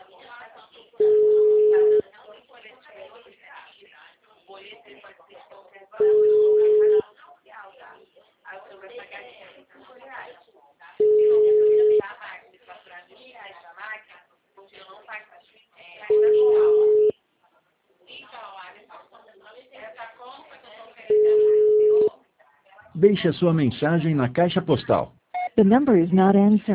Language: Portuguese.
Deixe a sua mensagem na caixa postal. The number is not answering.